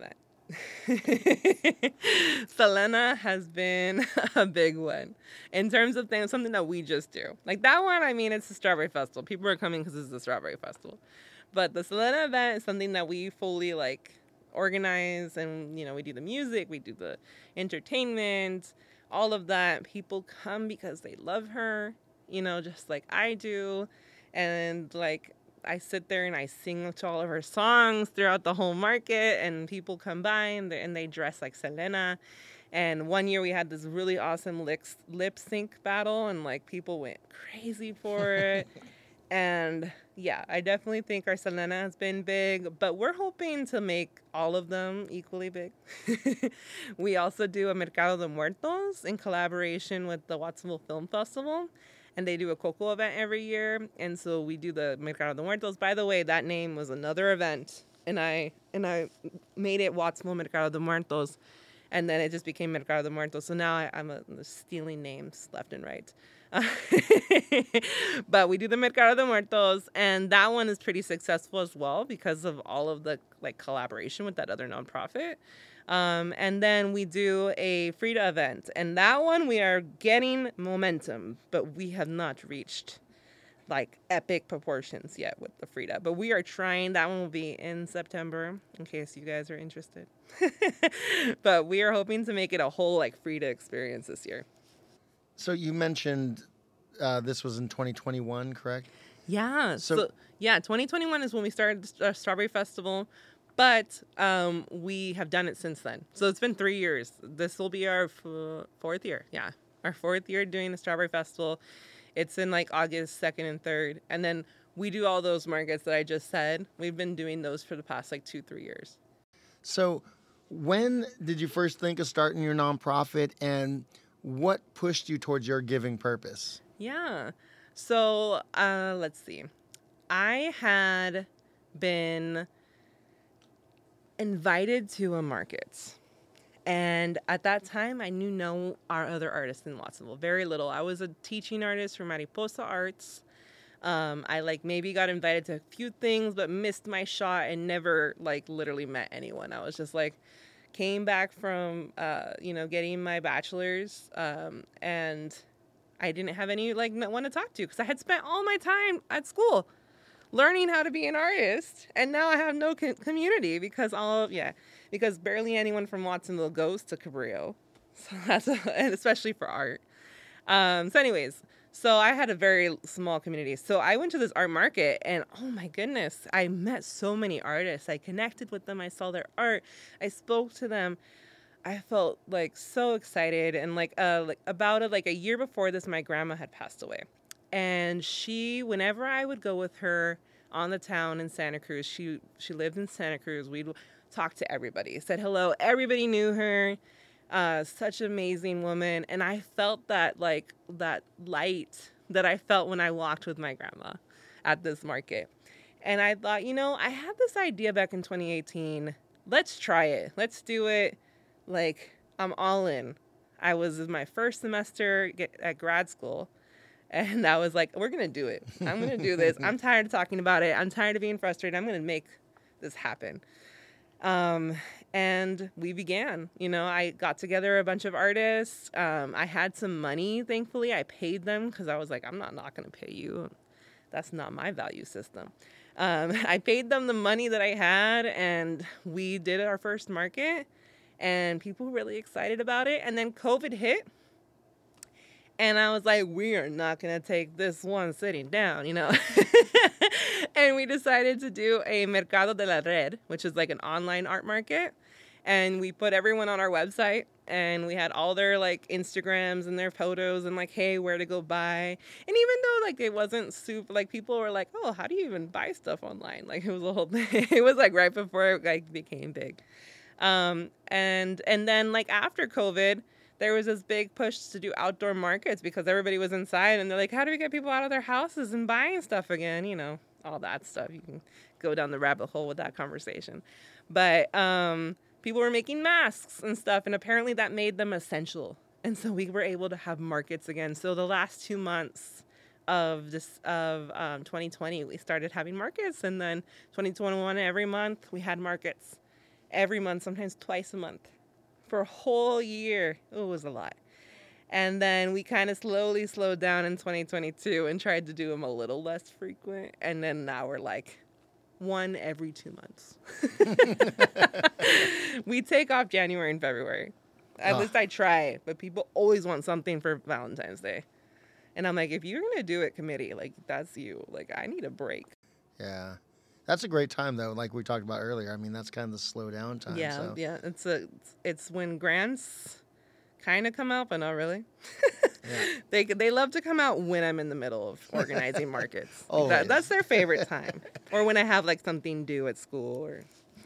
S4: event. Selena has been a big one in terms of things, something that we just do. Like that one, I mean, it's the Strawberry Festival. People are coming because it's the Strawberry Festival. But the Selena event is something that we fully like organize, and, you know, we do the music, we do the entertainment, all of that. People come because they love her, you know, just like I do. And like, I sit there and I sing to all of her songs throughout the whole market, and people come by and they, and they dress like Selena. And one year we had this really awesome lip, lip sync battle, and like people went crazy for it. And yeah, I definitely think our Selena has been big, but we're hoping to make all of them equally big. We also do a Mercado de Muertos in collaboration with the Watsonville Film Festival, and they do a Coco event every year. And so we do the Mercado de Muertos. By the way, that name was another event, and I and I made it Watsonville Mercado de Muertos, and then it just became Mercado de Muertos. So now I, I'm a, stealing names left and right. Uh, but we do the Mercado de Muertos, and that one is pretty successful as well because of all of the like collaboration with that other nonprofit. Um, and then we do a Frida event, and that one we are getting momentum, but we have not reached like epic proportions yet with the Frida. But we are trying. That one will be in September, in case you guys are interested. But we are hoping to make it a whole like Frida experience this year.
S3: So you mentioned uh, this was in twenty twenty-one, correct?
S4: Yeah.
S3: So,
S4: so yeah, twenty twenty-one is when we started the Strawberry Festival, but um, we have done it since then. So it's been three years. This will be our f- fourth year. Yeah, our fourth year doing the Strawberry Festival. It's in like August second and third, and then we do all those markets that I just said. We've been doing those for the past like two, three years.
S3: So when did you first think of starting your nonprofit, and what pushed you towards your giving purpose?
S4: Yeah. So uh, let's see. I had been invited to a market. And at that time, I knew no our other artists in Watsonville. Very little. I was a teaching artist for Mariposa Arts. Um, I like maybe got invited to a few things, but missed my shot and never like literally met anyone. I was just like, came back from, uh, you know, getting my bachelor's, um, and I didn't have any, like, no one to talk to because I had spent all my time at school learning how to be an artist, and now I have no co- community because all of, yeah, because barely anyone from Watsonville goes to Cabrillo, so that's, a, and especially for art. Um, so anyways, So I had a very small community. So I went to this art market and oh my goodness, I met so many artists. I connected with them. I saw their art. I spoke to them. I felt like so excited. And like uh like about a, like a year before this, my grandma had passed away. And she, whenever I would go with her on the town in Santa Cruz, she she lived in Santa Cruz. We'd talk to everybody, said hello. Everybody knew her. Uh, such an amazing woman. And I felt that like that light that I felt when I walked with my grandma at this market. And I thought, you know, I had this idea back in twenty eighteen. Let's try it. Let's do it. Like, I'm all in. I was in my first semester at grad school. And I was like, we're going to do it. I'm going to do this. I'm tired of talking about it. I'm tired of being frustrated. I'm going to make this happen. Um, and we began, you know, I got together a bunch of artists. Um, I had some money, thankfully. I paid them because I was like, I'm not, not going to pay you. That's not my value system. Um, I paid them the money that I had, and we did our first market, and people were really excited about it. And then COVID hit, and I was like, we are not going to take this one sitting down, you know. And we decided to do a Mercado de la Red, which is like an online art market. And we put everyone on our website, and we had all their like Instagrams and their photos and like, hey, where to go buy. And even though like it wasn't super, like people were like, oh, how do you even buy stuff online? Like it was a whole thing. It was like right before it like became big. Um, and and then like after COVID, there was this big push to do outdoor markets because everybody was inside, and they're like, how do we get people out of their houses and buying stuff again? You know, all that stuff. You can go down the rabbit hole with that conversation. But um, people were making masks and stuff, and apparently that made them essential. And so we were able to have markets again. So the last two months of this of um, twenty twenty, we started having markets, and then twenty twenty-one, every month we had markets. Every month, sometimes twice a month. For a whole year. It was a lot. And then we kind of slowly slowed down in twenty twenty-two and tried to do them a little less frequent. And then now we're like one every two months. We take off January and February. At oh. least I try. But people always want something for Valentine's Day. And I'm like, if you're going to do it, committee, like, that's you. Like, I need a break.
S3: Yeah. That's a great time, though, like we talked about earlier. I mean, that's kind of the slow down time.
S4: Yeah,
S3: so.
S4: yeah. It's a, it's when grants kind of come out, but not really. Yeah. They they love to come out when I'm in the middle of organizing markets.
S3: Always.
S4: That, that's their favorite time. Or when I have, like, something due at school. Or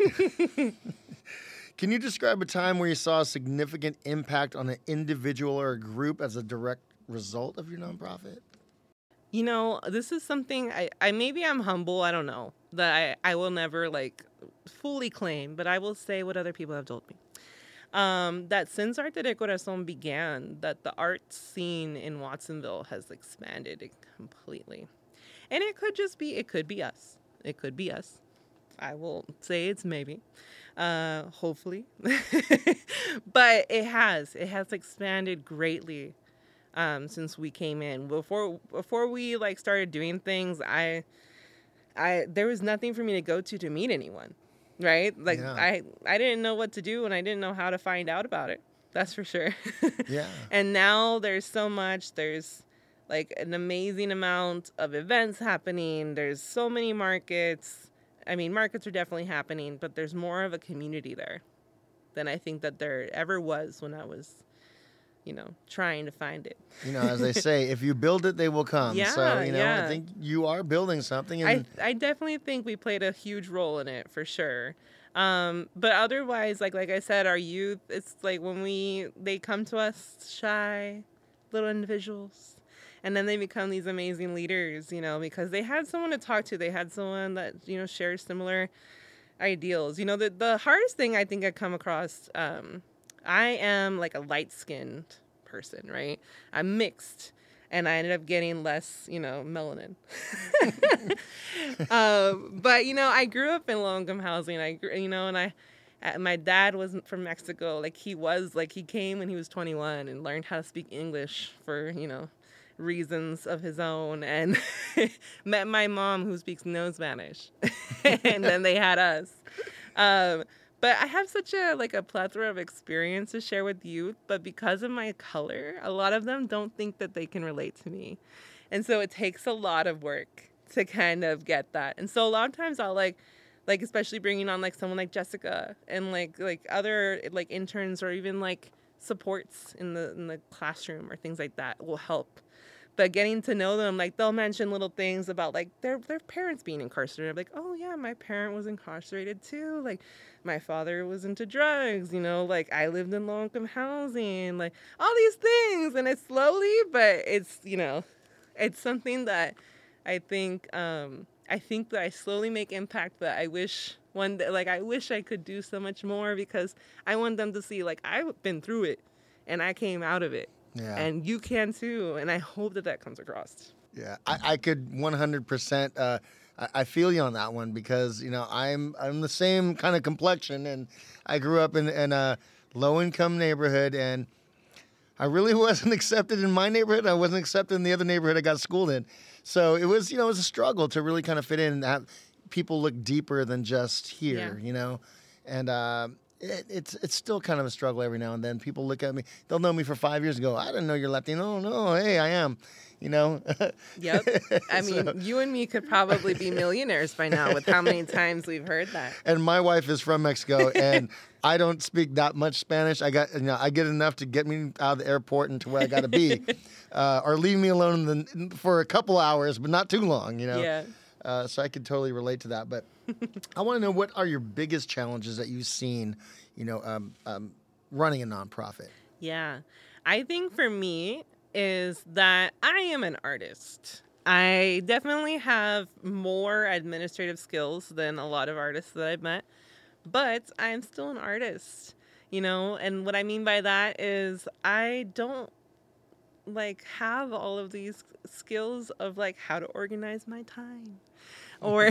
S3: Can you describe a time where you saw a significant impact on an individual or a group as a direct result of your nonprofit?
S4: You know, this is something I, I maybe I'm humble. I don't know that I, I will never like fully claim, but I will say what other people have told me. Um, that since Arte de Corazon began, that the art scene in Watsonville has expanded completely. And it could just be, it could be us. It could be us. I will say it's maybe, uh, hopefully. But it has, it has expanded greatly. Um, since we came in, before before we like started doing things, I, I there was nothing for me to go to to meet anyone, right? Like yeah. I I didn't know what to do, and I didn't know how to find out about it. That's for sure. Yeah. And now there's so much. There's like an amazing amount of events happening. There's so many markets. I mean, markets are definitely happening, but there's more of a community there than I think that there ever was when I was, you know, trying to find it.
S3: You know, as they say, if you build it, they will come.
S4: Yeah,
S3: so, you know,
S4: yeah.
S3: I think you are building something. And
S4: I I definitely think we played a huge role in it, for sure. Um, but otherwise, like like I said, our youth, it's like when we, they come to us shy, little individuals, and then they become these amazing leaders, you know, because they had someone to talk to. They had someone that, you know, shares similar ideals. You know, the, the hardest thing I think I come across, um, I am like a light-skinned person, right? I'm mixed, and I ended up getting less, you know, melanin. um, but, you know, I grew up in low-income housing. I, grew, you know, and I, my dad wasn't from Mexico. Like, he was, like, he came when he was twenty-one and learned how to speak English for, you know, reasons of his own, and met my mom, who speaks no Spanish. And then they had us. Um, But I have such a like a plethora of experience to share with youth, but because of my color, a lot of them don't think that they can relate to me. And so it takes a lot of work to kind of get that. And so a lot of times I'll like like especially bringing on like someone like Jessica and like like other like interns or even like supports in the in the classroom or things like that will help. But getting to know them, like they'll mention little things about like their their parents being incarcerated. I'm like, oh yeah, my parent was incarcerated too. Like my father was into drugs, you know, like I lived in low income housing, like all these things. And it's slowly, but it's, you know, it's something that I think um, I think that I slowly make impact, but I wish one day, like I wish I could do so much more because I want them to see like I've been through it and I came out of it.
S3: Yeah.
S4: And you can too, and I hope that that comes across.
S3: Yeah, I, I could one hundred percent. Uh, I, I feel you on that one because you know I'm I'm the same kind of complexion, and I grew up in, in a low income neighborhood, and I really wasn't accepted in my neighborhood. I wasn't accepted in the other neighborhood I got schooled in, so it was you know it was a struggle to really kind of fit in and have people look deeper than just here,
S4: Yeah.
S3: you know, and. Uh, It, it's it's still kind of a struggle every now and then. People look at me; they'll know me for five years ago. I didn't know you're Latino. No, hey, I am. You know.
S4: Yep. I mean,
S3: So-
S4: you and me could probably be millionaires by now with how many times we've heard that.
S3: And my wife is from Mexico, and I don't speak that much Spanish. I got you know I get enough to get me out of the airport and to where I got to be, uh, or leave me alone in the, for a couple hours, but not too long. You know.
S4: Yeah.
S3: Uh, so I could totally relate to that. But I want to know, what are your biggest challenges that you've seen, you know, um, um, running a nonprofit?
S4: Yeah. I think for me is that I am an artist. I definitely have more administrative skills than a lot of artists that I've met, but I'm still an artist, you know, and what I mean by that is I don't like have all of these skills of like how to organize my time or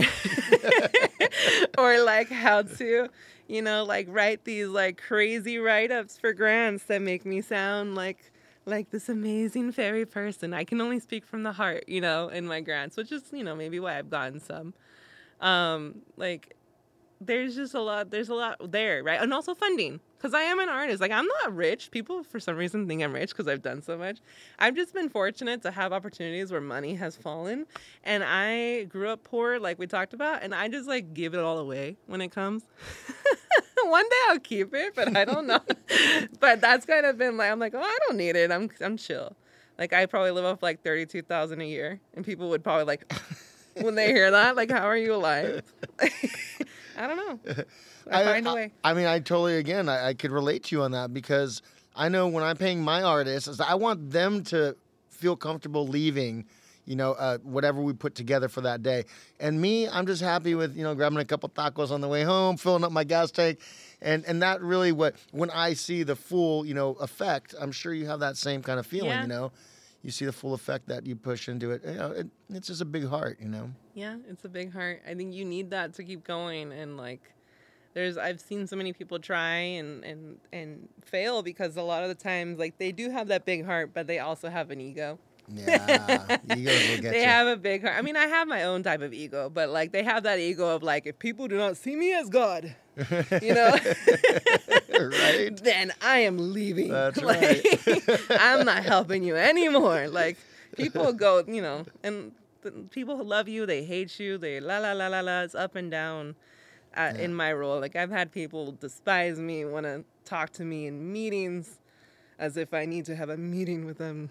S4: or like how to, you know, like write these like crazy write-ups for grants that make me sound like like this amazing fairy person. I can only speak from the heart, you know, in my grants, which is, you know, maybe why I've gotten some. Um, like there's just a lot, there's a lot there, right? And also funding, because I am an artist. Like, I'm not rich. People, for some reason, think I'm rich because I've done so much. I've just been fortunate to have opportunities where money has fallen. And I grew up poor, like we talked about, and I just, like, give it all away when it comes. One day I'll keep it, but I don't know. But that's kind of been like, I'm like, oh, I don't need it. I'm I'm chill. Like, I probably live off, like, thirty-two thousand dollars a year. And people would probably, like, when they hear that, like, how are you alive? I don't know. I find a way.
S3: I, I mean, I totally, again, I, I could relate to you on that because I know when I'm paying my artists, is I want them to feel comfortable leaving, you know, uh, whatever we put together for that day. And me, I'm just happy with, you know, grabbing a couple tacos on the way home, filling up my gas tank. And and that really what, when I see the full, you know, effect, I'm sure you have that same kind of feeling,
S4: Yeah.
S3: you know. You see the full effect that you push into it. You know, it, it's just a big heart, you know.
S4: Yeah, it's a big heart. I think you need that to keep going. And like, there's, I've seen so many people try and, and, and fail because a lot of the times, like, they do have that big heart, but they also have an ego.
S3: Yeah, egos will get
S4: They
S3: you.
S4: have a big heart. I mean, I have my own type of ego, but like, they have that ego of like, if people do not see me as God, you know,
S3: Right?
S4: then I am leaving.
S3: That's
S4: Like,
S3: right.
S4: I'm not helping you anymore. Like, people go, you know, and the, people love you, they hate you, they la la la la la. It's up and down uh,
S3: Yeah.
S4: in my role. Like, I've had people despise me, want to talk to me in meetings as if I need to have a meeting with them.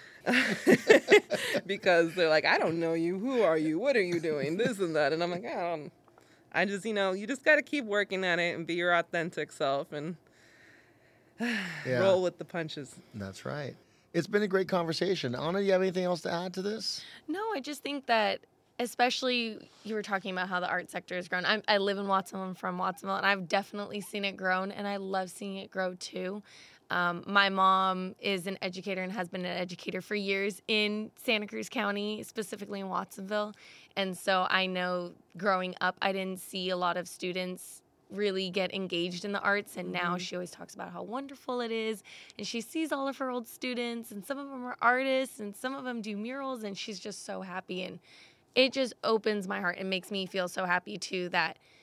S4: Because they're like, I don't know you. Who are you? What are you doing? This and that. And I'm like, I don't. I just, you know, you just got to keep working at it and be your authentic self and
S3: Yeah.
S4: roll with the punches.
S3: That's right. It's been a great conversation. Anna, do you have anything else to add to this?
S2: No, I just think that, especially you were talking about how the art sector has grown. I'm, I live in Watsonville. I'm from Watsonville, and I've definitely seen it grow, and I love seeing it grow too. Um, my mom is an educator and has been an educator for years in Santa Cruz County, specifically in Watsonville. And so I know growing up, I didn't see a lot of students really get engaged in the arts. And now she always talks about how wonderful it is. And she sees all of her old students, and some of them are artists, and some of them do murals, and she's just so happy. And it just opens my heart and makes me feel so happy too that,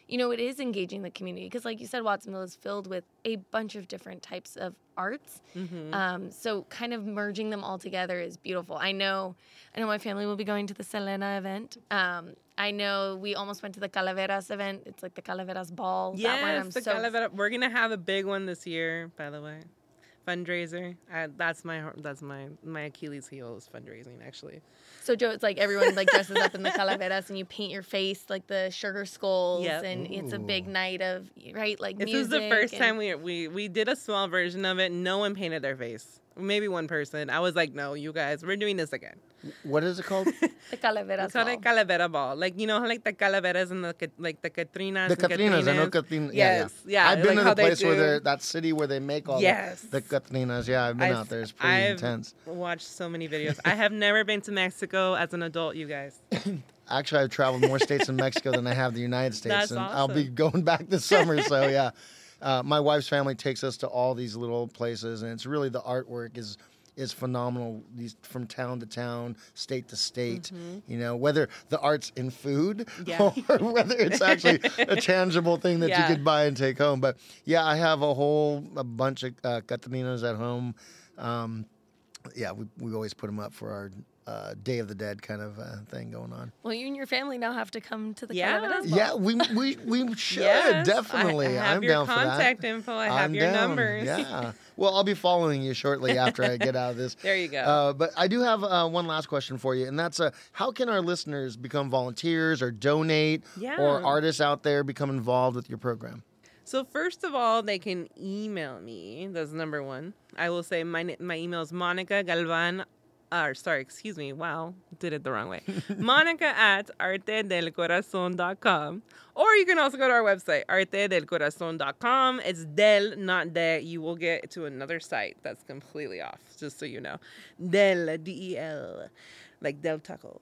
S2: you know, it is engaging the community because, like you said, Watsonville is filled with a bunch of different types of arts. Mm-hmm. Um, so kind of merging them all together is beautiful. I know, I know my family will be going to the Selena event. Um, I know we almost went to the Calaveras event. It's like the Calaveras ball.
S4: Yes,
S2: that one I'm
S4: the
S2: so
S4: Calavera. We're gonna have a big one this year, by the way. Fundraiser. I, that's my that's my my Achilles heel is fundraising, actually.
S2: So Joe, it's like everyone like dresses up in the calaveras and you paint your face like the sugar skulls,
S4: Yep.
S2: and
S3: Ooh.
S2: it's a big night of right like
S4: This
S2: music.
S4: is the first
S2: and-
S4: time we we we did a small version of it. No one painted their face. Maybe one person. I was like, no, you guys, we're doing this again.
S3: What is it called?
S2: the calaveras.
S4: It's called a
S2: ball.
S4: Calavera ball. Like, you know how like the Calaveras and the Ca- like the Catrinas
S3: The
S4: and
S3: Catrinas. I know
S4: Catrinas?
S3: Catrinas.
S4: Yes,
S3: Yeah, yeah.
S4: yeah,
S3: I've been
S4: like
S3: to
S4: how
S3: the
S4: they
S3: place where
S4: do-
S3: they're, that city where they make all
S4: Yes.
S3: the, the Catrinas. Yeah, I've been
S4: I've-
S3: out there. It's pretty
S4: I've
S3: intense.
S4: watched so many videos. I have never been to Mexico as an adult, you guys.
S3: Actually, I've traveled more states in Mexico than I have the United States,
S4: That's
S3: and I'll be
S4: awesome.
S3: going back this summer. So yeah, uh, my wife's family takes us to all these little places, and it's really the artwork is is phenomenal. These from town to town, state to state. You know, whether the art's in food
S4: Yeah.
S3: or whether it's actually a tangible thing that
S4: Yeah.
S3: you could buy and take home. But yeah, I have a whole a bunch of uh, Catrinas at home. Um, yeah, we we always put them up for our uh, Day of the Dead kind of uh, thing going on.
S2: Well, you and your family now have to come to the
S4: Yeah.
S2: calaveras ball.
S3: Yeah, we we we should
S4: Yes,
S3: definitely.
S4: I, I have
S3: I'm
S4: your
S3: down for that.
S4: contact info. I have
S3: I'm
S4: your
S3: down.
S4: numbers.
S3: Yeah. Well, I'll be following you shortly after I get out of this.
S4: There you go.
S3: Uh, but I do have uh, one last question for you, and that's uh, how can our listeners become volunteers or donate,
S4: Yeah.
S3: or artists out there become involved with your program?
S4: So first of all, they can email me. That's number one. I will say my na- my email is Monica Galvan. Or sorry, excuse me. Wow, did it the wrong way. Monica at arte del corazon dot com. Or you can also go to our website, arte del corazon dot com. It's del, not de. You will get to another site that's completely off, just so you know. Del, D E L, like Del Taco.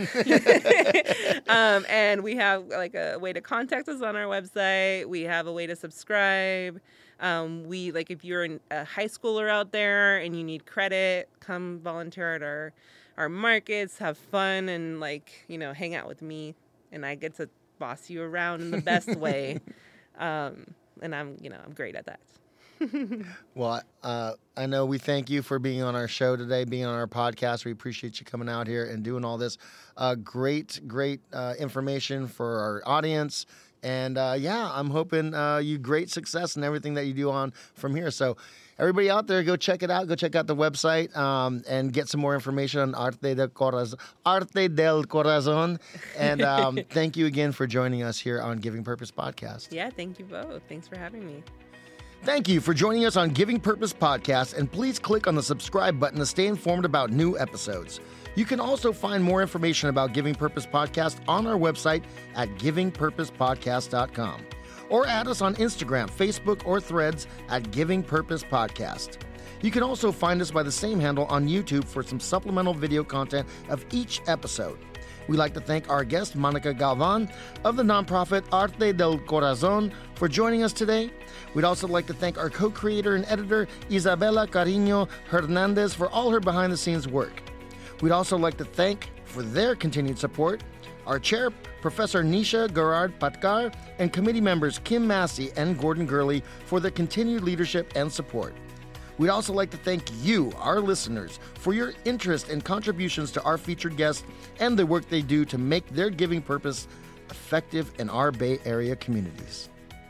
S4: um, and we have like a way to contact us on our website. We have a way to subscribe. Um, we like if you're an, a high schooler out there and you need credit, come volunteer at our our markets, have fun, and like you know hang out with me, and I get to boss you around in the best way. Um, and I'm you know I'm great at that.
S3: Well, uh, I know we thank you for being on our show today, being on our podcast. We appreciate you coming out here and doing all this uh, great, great uh, information for our audience. And uh, yeah, I'm hoping uh, you great success in everything that you do on from here. So everybody out there, go check it out. Go check out the website um, and get some more information on Arte del Corazon. Arte del Corazon. And um, thank you again for joining us here on Giving Purpose Podcast.
S4: Yeah, thank you both. Thanks for having me.
S3: Thank you for joining us on Giving Purpose Podcast, and please click on the subscribe button to stay informed about new episodes. You can also find more information about Giving Purpose Podcast on our website at giving purpose podcast dot com, or add us on Instagram, Facebook, or Threads at Giving Purpose Podcast. You can also find us by the same handle on YouTube for some supplemental video content of each episode. We'd like to thank our guest, Monica Galvan, of the nonprofit Arte del Corazon, for joining us today. We'd also like to thank our co-creator and editor, Isabela Cariño Hernandez, for all her behind-the-scenes work. We'd also like to thank, for their continued support, our chair, Professor Nisha Gerard Patkar, and committee members Kim Massey and Gordon Gurley for their continued leadership and support. We'd also like to thank you, our listeners, for your interest and contributions to our featured guests and the work they do to make their giving purpose effective in our Bay Area communities.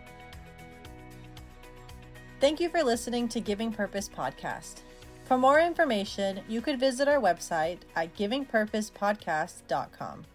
S1: Thank you for listening to Giving Purpose Podcast. For more information, you could visit our website at giving purpose podcast dot com.